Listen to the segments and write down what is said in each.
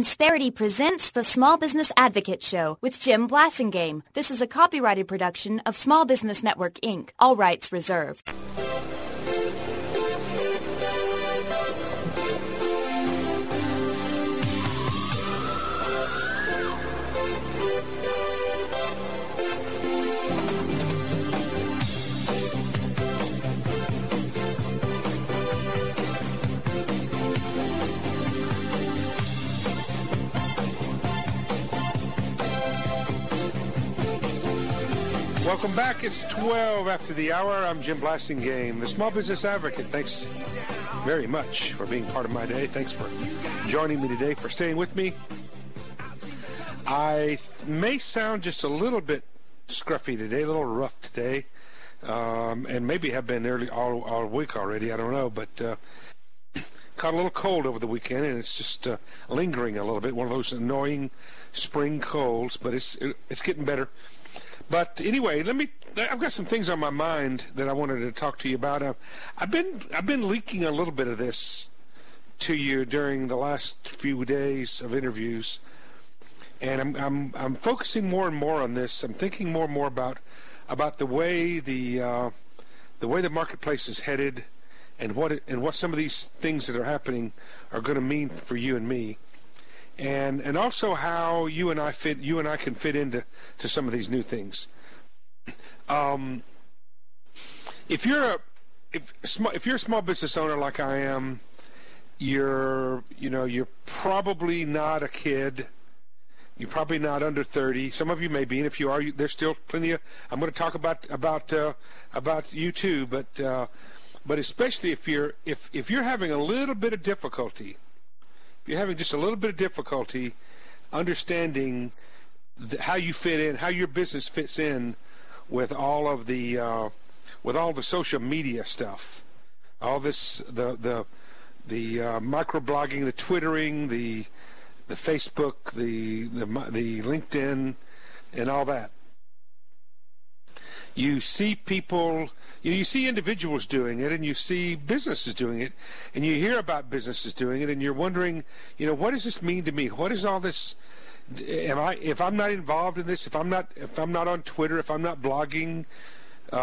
Insperity presents the Small Business Advocate Show with Jim Blasingame. This is a copyrighted production of Small Business Network, Inc. All rights reserved. Welcome back. It's 12 after the hour. I'm Jim Blasingame, the Small Business Advocate. Thanks very much for being part of my day. Thanks for joining me today, for staying with me. I may sound just a little bit scruffy today, a little rough today, and maybe have been early all week already. I don't know, but caught a little cold over the weekend, and it's just lingering a little bit. One of those annoying spring colds, but it's getting better. But anyway, I've got some things on my mind that I wanted to talk to you about. I've been leaking a little bit of this to you during the last few days of interviews, and I'm focusing more and more on this. I'm thinking more and more about the way the marketplace is headed, and what some of these things that are happening are going to mean for you and me. And also how you and I can fit into some of these new things. If you're a small business owner like I am, you're probably not a kid. You're probably not under 30. Some of you may be, and if you are, there's still plenty of. I'm going to talk about you too, but especially if you're having a little bit of difficulty. If you're having just a little bit of difficulty understanding how you fit in, how your business fits in with all of the social media stuff, all this the microblogging, the Twittering, the Facebook, the LinkedIn, and all that. You see people, you see individuals doing it, and you see businesses doing it, and you hear about businesses doing it, and you're wondering, what does this mean to me? What is all this? If I'm not involved in this, if I'm not on Twitter, if I'm not blogging, if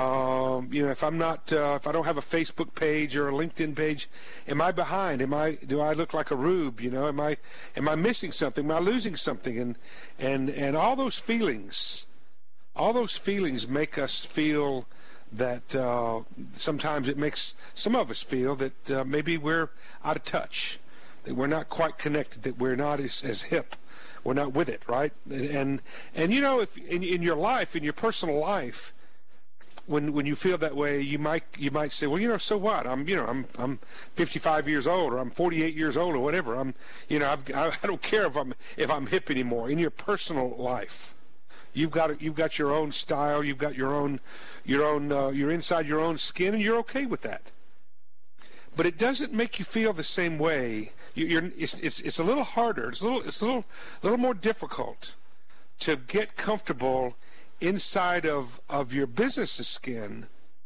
I don't have a Facebook page or a LinkedIn page, am I behind? Do I look like a rube? Am I missing something? Am I losing something? And all those feelings. All those feelings make us feel that sometimes it makes some of us feel that maybe we're out of touch, that we're not quite connected, that we're not as hip, we're not with it, right? And if in your life, in your personal life, when you feel that way, you might say, well, so what? I'm 55 years old, or I'm 48 years old, or whatever. I don't care if I'm hip anymore. In your personal life. You've got your own style. You've got you're inside your own skin, and you're okay with that. But it doesn't make you feel the same way. It's a little harder. It's a little more difficult to get comfortable inside of your business's skin.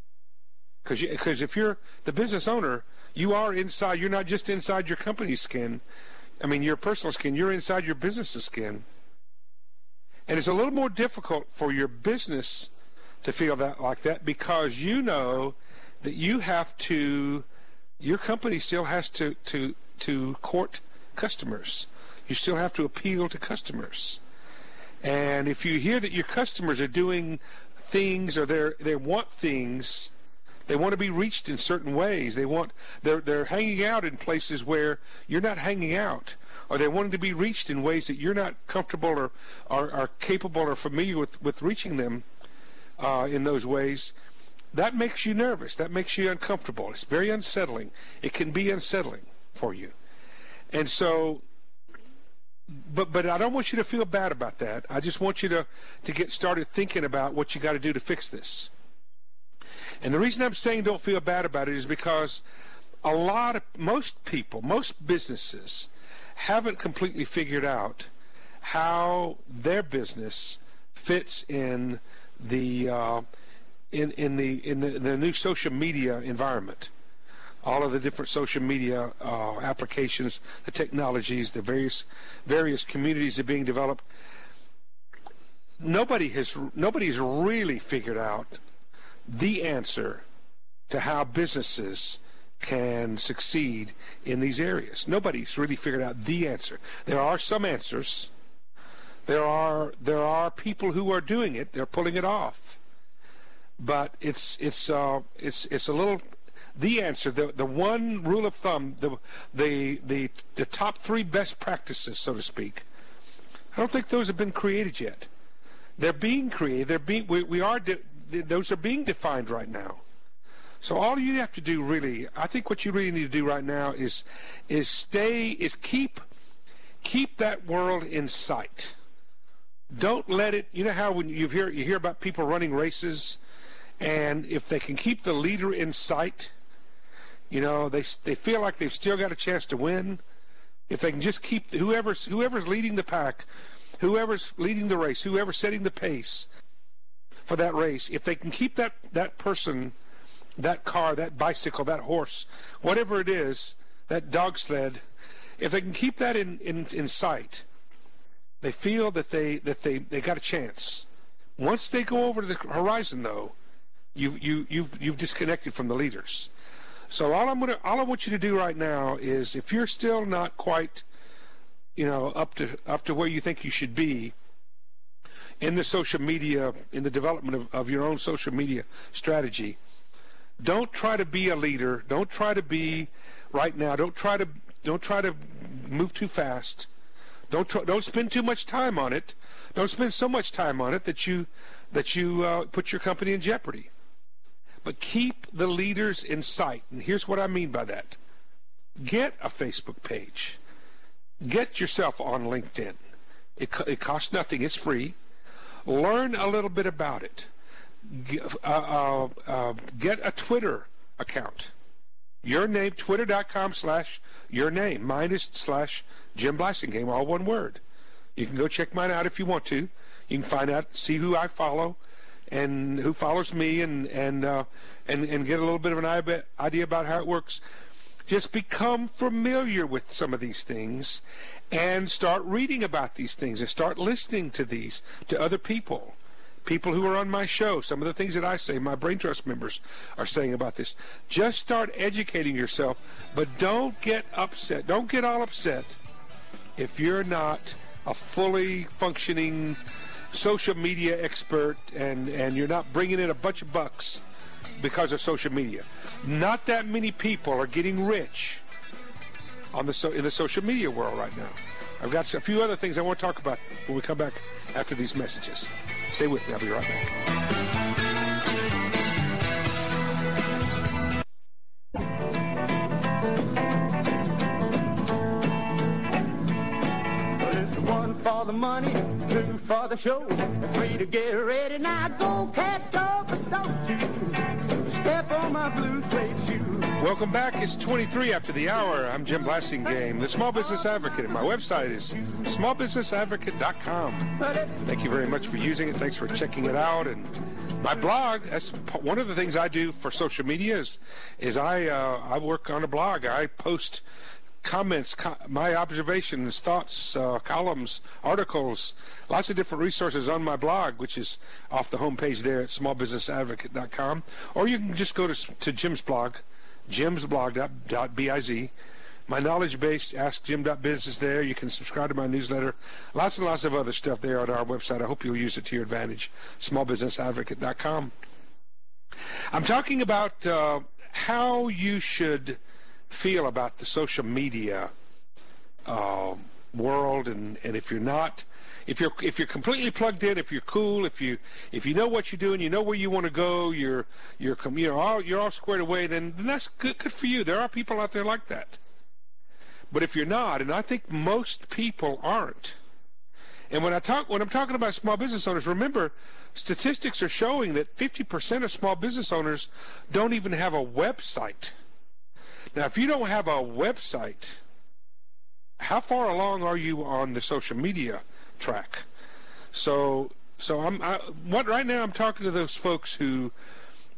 Because if you're the business owner, you are inside. You're not just inside your company's skin. I mean, your personal skin. You're inside your business's skin. And it's a little more difficult for your business to feel like that because you know that your company still has to court customers. You still have to appeal to customers. And if you hear that your customers are doing things or they want things, they want to be reached in certain ways. They're hanging out in places where you're not hanging out. Or they wanting to be reached in ways that you're not comfortable or are capable or familiar with reaching them in those ways, that makes you nervous. That makes you uncomfortable. It's very unsettling. It can be unsettling for you. And so, but I don't want you to feel bad about that. I just want you to get started thinking about what you got to do to fix this. And the reason I'm saying don't feel bad about it is because most people, most businesses, haven't completely figured out how their business fits in the new social media environment. all of the different social media applications, the technologies, the various communities that are being developed. Nobody's really figured out the answer to how businesses can succeed in these areas. Nobody's really figured out the answer. There are some answers. There are people who are doing it. They're pulling it off. But it's a little. The answer, the one rule of thumb, the top 3 best practices, so to speak. I don't think those have been created yet. They're being created. Those are being defined right now. So all you have to do, really, I think what you really need to do right now is keep that world in sight. Don't let it. You know how when you hear about people running races, and if they can keep the leader in sight, they feel like they've still got a chance to win. If they can just keep whoever's leading the pack, whoever's leading the race, whoever's setting the pace for that race, if they can keep that person, that car, that bicycle, that horse, whatever it is, that dog sled, if they can keep that in sight, they feel that they got a chance. Once they go over to the horizon, though, you've disconnected from the leaders. So all I want you to do right now is, if you're still not quite, up to where you think you should be in the social media, in the development of your own social media strategy, don't try to be a leader. Don't try to be right now. Don't try to move too fast. Don't spend too much time on it. Don't spend so much time on it that you put your company in jeopardy. But keep the leaders in sight. And here's what I mean by that. Get a Facebook page. Get yourself on LinkedIn. It costs nothing. It's free. Learn a little bit about it. Get a Twitter account. Your name, twitter.com/yourname. Mine is /Jim Blasingame, all one word. You can go check mine out if you want to. You can find out, see who I follow and who follows me, and get a little bit of an idea about how it works. Just become familiar with some of these things and start reading about these things and start listening to other people who are on my show. Some of the things that I say, my Brain Trust members are saying about this. Just start educating yourself, but don't get upset. Don't get all upset if you're not a fully functioning social media expert and you're not bringing in a bunch of bucks because of social media. Not that many people are getting rich in the social media world right now. I've got a few other things I want to talk about when we come back after these messages. Stay with me. I'll be right back. One for the money, 2 for the show, 3 to get ready. Now go, cat, go, but don't you step on my blue suede shoe. Welcome back. It's 23 after the hour. I'm Jim Blasingame, the Small Business Advocate, and my website is smallbusinessadvocate.com. Thank you very much for using it. Thanks for checking it out. And my blog, that's one of the things I do for social media is I work on a blog. I post comments, my observations, thoughts, columns, articles, lots of different resources on my blog, which is off the homepage there at smallbusinessadvocate.com. Or you can just go to Jim's blog, jimsblog.biz. My knowledge base, askjim.biz, is there. You can subscribe to my newsletter. Lots and lots of other stuff there on our website. I hope you'll use it to your advantage, smallbusinessadvocate.com. I'm talking about how you should feel about the social media world, and if you're not, if you're completely plugged in, if you're cool, if you know what you're doing, you know where you want to go, you're all squared away, then that's good for you. There are people out there like that. But if you're not, and I think most people aren't, and when I'm talking about small business owners, remember, statistics are showing that 50% of small business owners don't even have a website. Now, if you don't have a website, how far along are you on the social media track? So right now I'm talking to those folks who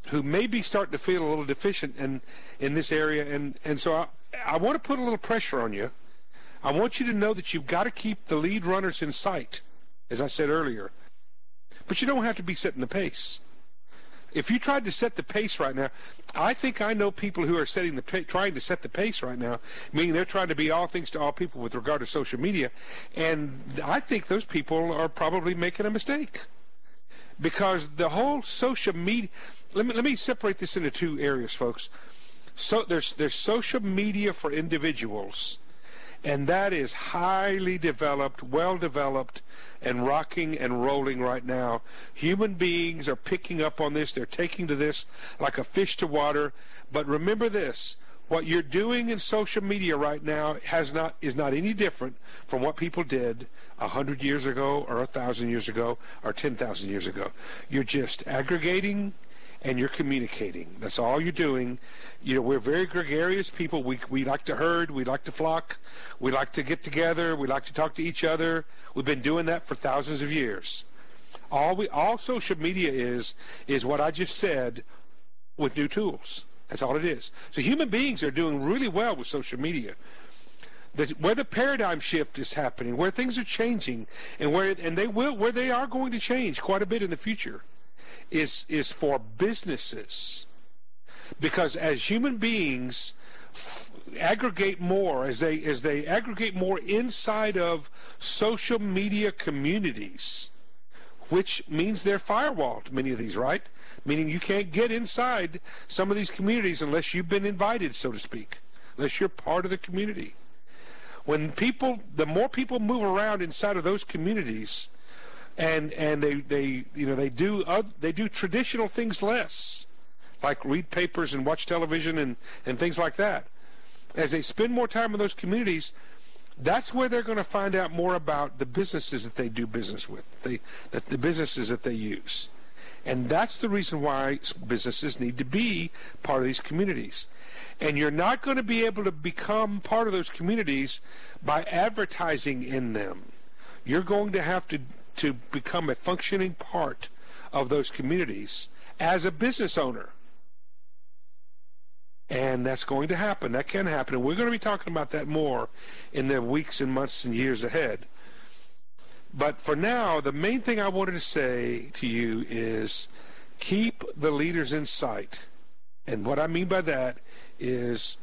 who may be starting to feel a little deficient in this area. And so I want to put a little pressure on you. I want you to know that you've got to keep the lead runners in sight, as I said earlier. But you don't have to be setting the pace. If you tried to set the pace right now, I think I know people who are trying to set the pace right now, meaning they're trying to be all things to all people with regard to social media, and I think those people are probably making a mistake. Because the whole social media, let me separate this into two areas, folks. So there's social media for individuals, and that is highly developed, well-developed, and rocking and rolling right now. Human beings are picking up on this. They're taking to this like a fish to water. But remember this, what you're doing in social media right now is not any different from what people did 100 years ago or 1,000 years ago or 10,000 years ago. You're just aggregating and you're communicating. That's all you're doing. You know, we're very gregarious people. We like to herd. We like to flock. We like to get together. We like to talk to each other. We've been doing that for thousands of years. All social media is what I just said with new tools. That's all it is. So human beings are doing really well with social media. Where the paradigm shift is happening, where things are changing, and where they are going to change quite a bit in the future, is for businesses. Because as human beings aggregate more, as they aggregate more inside of social media communities, which means they're firewalled, many of these, right? Meaning you can't get inside some of these communities unless you've been invited, so to speak, unless you're part of the community. The more people move around inside of those communities, and they do traditional things less, like read papers and watch television and things like that. As they spend more time in those communities, that's where they're going to find out more about the businesses that they do business with, the businesses that they use. And that's the reason why businesses need to be part of these communities. And you're not going to be able to become part of those communities by advertising in them. You're going to have to become a functioning part of those communities as a business owner. And that's going to happen. That can happen. And we're going to be talking about that more in the weeks and months and years ahead. But for now, the main thing I wanted to say to you is keep the leaders in sight. And what I mean by that is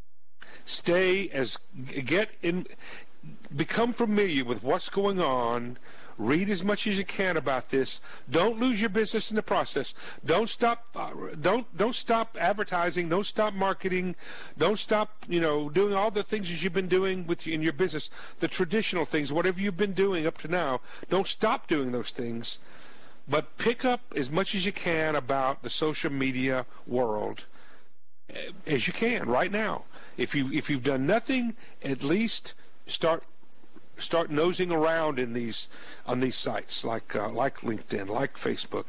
become familiar with what's going on. Read as much as you can about this. Don't lose your business in the process. Don't stop advertising. Don't stop marketing. Don't stop, doing all the things that you've been doing in your business, the traditional things, whatever you've been doing up to now. Don't stop doing those things, but pick up as much as you can about the social media world as you can right now. If you've done nothing, at least start nosing around on these sites like LinkedIn, like Facebook,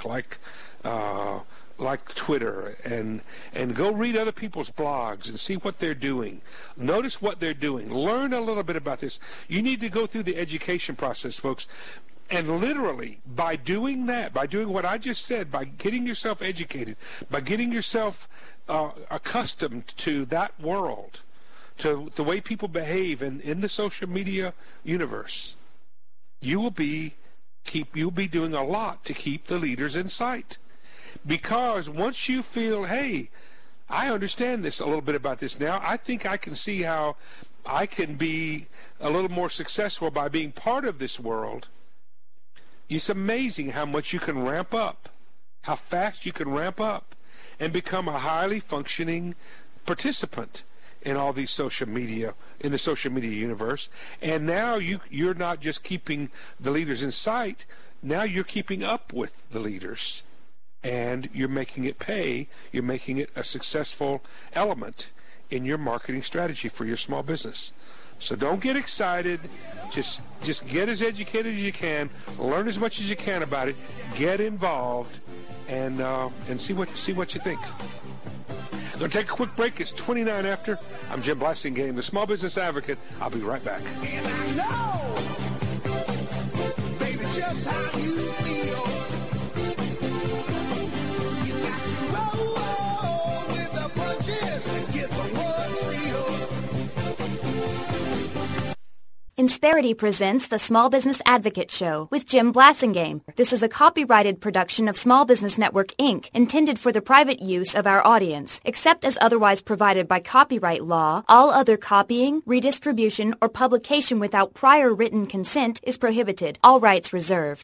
like Twitter, and go read other people's blogs and see what they're doing. Notice what they're doing. Learn a little bit about this. You need to go through the education process, folks. And literally, by doing that, by doing what I just said, by getting yourself educated, by getting yourself accustomed to that world, to the way people behave in the social media universe, you'll be doing a lot to keep the leaders in sight. Because once you feel, hey, I understand this a little bit about this now, I think I can see how I can be a little more successful by being part of this world. It's amazing how much you can ramp up, how fast you can ramp up and become a highly functioning participant in all these social media, in the social media universe. And now you're not just keeping the leaders in sight, now you're keeping up with the leaders. And you're making it pay, you're making it a successful element in your marketing strategy for your small business. So don't get excited, just get as educated as you can, learn as much as you can about it, get involved, and see what you think. I'm going to take a quick break. It's 29 after. I'm Jim Blasingame, the Small Business Advocate. I'll be right back. And I know, baby, just how you feel. You got to roll Insperity presents the Small Business Advocate Show with Jim Blasingame. This is a copyrighted production of Small Business Network, Inc., intended for the private use of our audience. Except as otherwise provided by copyright law, all other copying, redistribution, or publication without prior written consent is prohibited. All rights reserved.